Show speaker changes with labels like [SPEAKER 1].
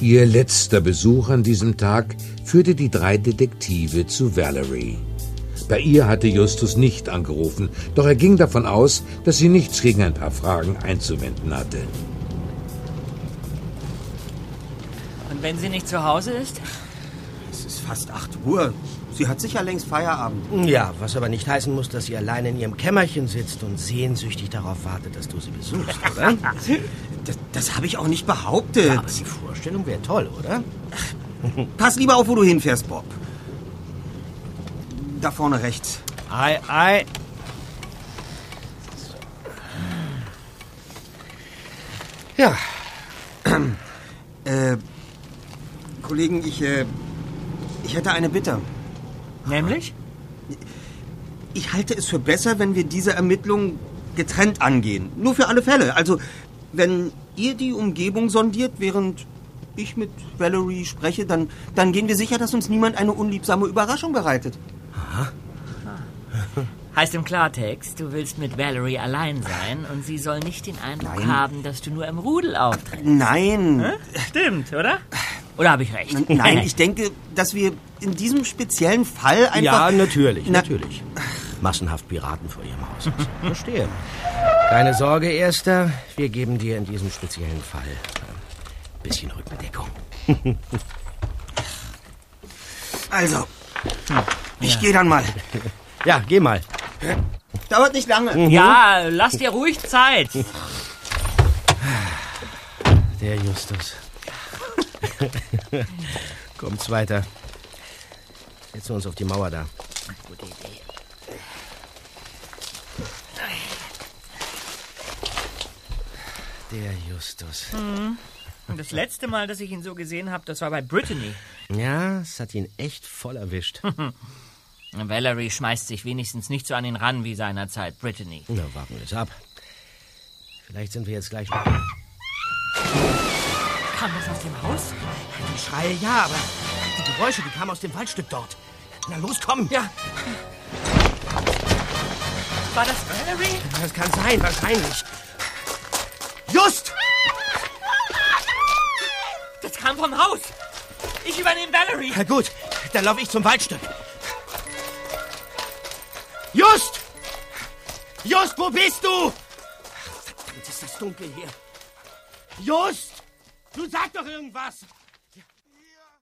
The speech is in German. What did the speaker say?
[SPEAKER 1] Ihr letzter Besuch an diesem Tag führte die 3 Detektive zu Valerie. Bei ihr hatte Justus nicht angerufen, doch er ging davon aus, dass sie nichts gegen ein paar Fragen einzuwenden hatte.
[SPEAKER 2] Und wenn sie nicht zu Hause ist?
[SPEAKER 3] Es ist fast 8 Uhr. Sie hat sicher längst Feierabend.
[SPEAKER 4] Ja, was aber nicht heißen muss, dass sie allein in ihrem Kämmerchen sitzt und sehnsüchtig darauf wartet, dass du sie besuchst, oder?
[SPEAKER 3] Das habe ich auch nicht behauptet.
[SPEAKER 4] Ja, aber die Vorstellung wäre toll, oder?
[SPEAKER 3] Pass lieber auf, wo du hinfährst, Bob. Da vorne rechts.
[SPEAKER 4] Ei, ei. Ja.
[SPEAKER 3] Kollegen, ich hätte eine Bitte.
[SPEAKER 2] Nämlich?
[SPEAKER 3] Ich halte es für besser, wenn wir diese Ermittlungen getrennt angehen. Nur für alle Fälle. Also, wenn ihr die Umgebung sondiert, während ich mit Valerie spreche, dann gehen wir sicher, dass uns niemand eine unliebsame Überraschung bereitet.
[SPEAKER 4] Aha.
[SPEAKER 2] Heißt im Klartext, du willst mit Valerie allein sein und sie soll nicht den Eindruck haben, dass du nur im Rudel auftrittst.
[SPEAKER 3] Nein.
[SPEAKER 2] Hm? Stimmt, oder? Oder habe ich recht?
[SPEAKER 3] Nein, ich denke, dass wir in diesem speziellen Fall einfach...
[SPEAKER 4] Ja, natürlich, natürlich. Massenhaft Piraten vor ihrem Haus. Verstehe. Keine Sorge, Erster. Wir geben dir in diesem speziellen Fall ein bisschen Rückendeckung.
[SPEAKER 3] Also, ich gehe dann mal.
[SPEAKER 4] Ja, geh mal.
[SPEAKER 3] Dauert nicht lange.
[SPEAKER 2] Ja, lass dir ruhig Zeit.
[SPEAKER 4] Der Justus. Kommt's weiter. Setzen wir uns auf die Mauer da.
[SPEAKER 2] Gute Idee.
[SPEAKER 4] Der Justus.
[SPEAKER 2] Und das letzte Mal, dass ich ihn so gesehen habe, das war bei Brittany.
[SPEAKER 4] Ja, es hat ihn echt voll erwischt.
[SPEAKER 2] Valerie schmeißt sich wenigstens nicht so an ihn ran wie seinerzeit Brittany.
[SPEAKER 4] Na, warten wir es ab. Vielleicht sind wir jetzt gleich noch...
[SPEAKER 2] Kam das aus dem Haus?
[SPEAKER 4] Die Schreie, ja, aber die Geräusche, die kamen aus dem Waldstück dort. Na los, komm!
[SPEAKER 2] Ja. War das Valerie?
[SPEAKER 4] Das kann sein, wahrscheinlich. Just!
[SPEAKER 2] Das kam vom Haus. Ich übernehme Valerie.
[SPEAKER 4] Na gut, dann laufe ich zum Waldstück. Just! Just, wo bist du? Verdammt, ist das dunkel hier. Just! Du sag doch irgendwas!